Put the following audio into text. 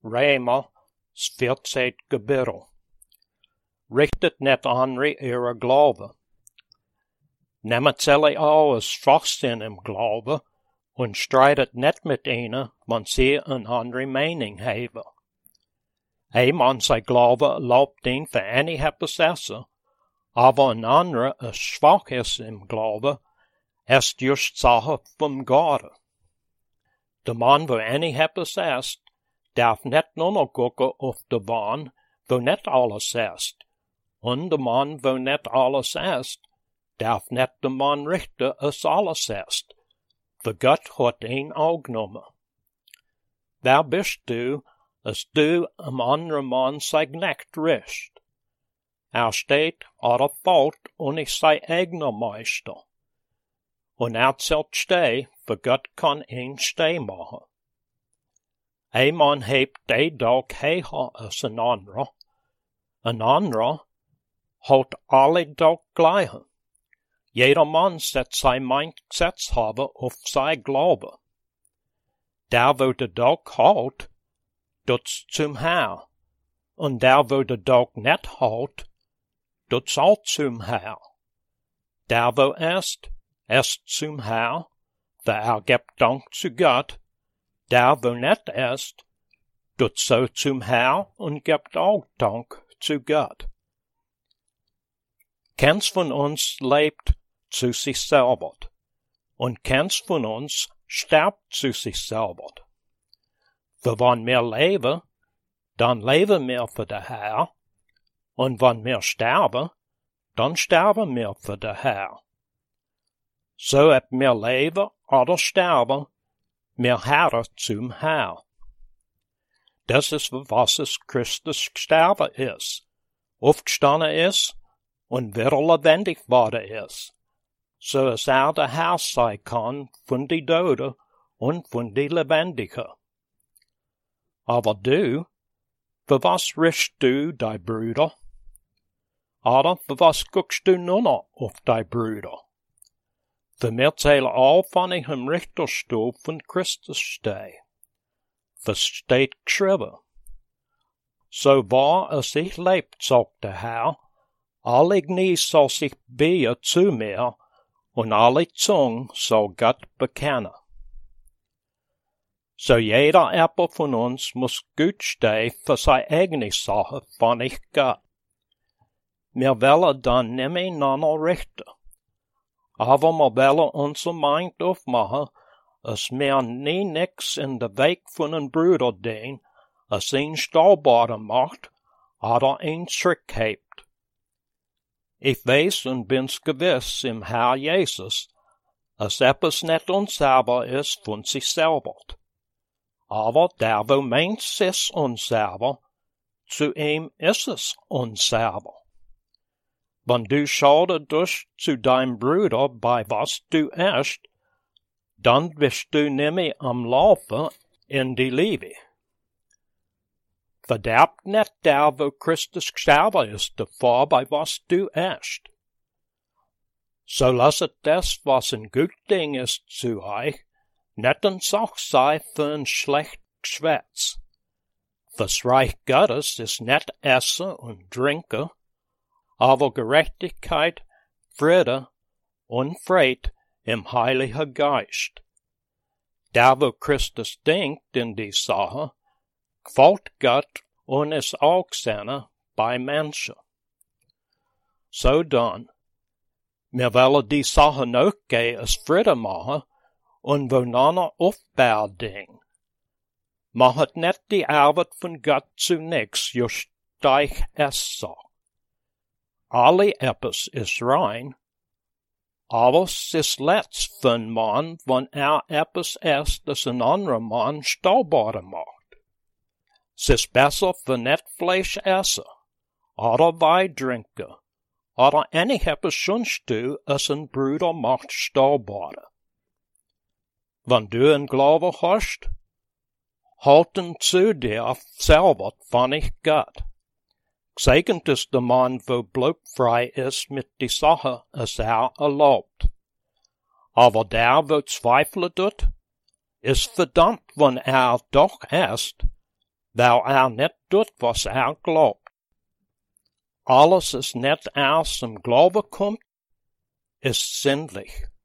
Rema 14 Kapitel. Richtet net andere ihre Glaube. Nehmet zelli alles vast in im Glaube und streitet net mit ihnen, wenn sie een andere mening hebben. Man sein Glaube loopt ihn für any etwas essen, aber ein anderer ist schwach ist im Glaube, ist just Sache vom Gott. Der Mann, wo any etwas esst, darf net nur noch gucken auf de Mann, wo net alles esst. Und der Mann, wo net alles esst, darf net de Mann richten, als alles esst. Für Gott hat ihn auch genommen. Wer bist du, als du am anderen Mann sein Knecht richt? Steht oder fällt und ich sei eigener Meister. Und zählt steh, für Gott kann ihn steh machen. Ein Mann hebt de Dag höher als ein anderer hat alle Dag gleiche. Jeder Mann set sein mein Gesetz haben auf sein Glaube. Der, wo de Dag halt, tut's zum Herr. Und der, wo de Dag net halt, tut's auch zum Herr. Der, wo erst zum Herr, der gibt Dank zu Gott. Der, wo net ist, tut so zum Herr und gibt auch Dank zu Gott. Keins von uns lebt zu sich selber, und keins von uns sterbt zu sich selber. Für wenn wir leben, dann leben wir für den Herr, und wenn wir sterben, dann sterben wir für den Herr. So ob wir leben oder sterben, wir Herren zum Herr. Das ist, was es Christus gestorben ist, aufgestanden ist und wieder lebendig worden ist, so dass der Herr sein kann von die Toten und von die Lebendigen. Aber du, für was richtest du dein Brüder? Oder für was guckst du nur noch auf dein Brüder? Für mir zählen all, wann ich im Richterstuhl von Christus stehe. Das steht geschrieben. So wahr als ich lebt, sagt der Herr, alle Knie soll sich beugen zu mir, und alle Zunge soll Gott bekennen. So jeder Erbe von uns muss gut stehen für seine eigene Sache, von ich Gott. Wir wollen dann nebeneinander richten. Aber wir wollen unser Mind aufmachen, als wir nie nix in de Weg von een Bruder den, als ihn staubbaden macht, oder ihn zurückhebt. Ich weiß und bin's gewiss im Herr Jesus, als etwas net unselber ist von sich selber. Aber der, wo meint es unselber, zu ihm ist es unselber. Wenn du schaudest zu deinem Bruder, bei was du erst, dann bist du nimmer am Laufen in die Liebe. Verderbt net der, wo Christus gestorben ist, davor, bei was du erst. So lasset das, was ein gut Ding ist zu euch, net ein Sach sei für ein schlecht Geschwätz. Das Reich Gottes ist net Essen und Trinken, aber Gerechtigkeit, Friede und Freude im Heiligen Geist. Der, wo Christus denkt in die Sache, gefällt Gott und ist auch seine bei Menschen. So dann, wir wollen die Sache noch gehen als Friede machen und voneinander aufbauen. Machet net die Arbeit von Gott zunächst, just euch es sagt. Alle etwas ist rein, aber es ist letzt für ein Mann, wenn etwas isst, das ein anderer Mann staubbaden macht. Es ist besser für net Fleisch essen, oder Wein trinken, oder etwas sonst du, als ein Bruder macht staubbaden. Wenn du ein Glaube hast, halten zu dir selber von ich Gott. Gesegnet ist der Mann, wo blutfrei ist mit die Sache, als erlaubt. Aber der, wo Zweifel tut, ist verdammt, wenn doch erst, Thou net doet was glaubt. Alles is net som Glaube kommt, ist sinnlich.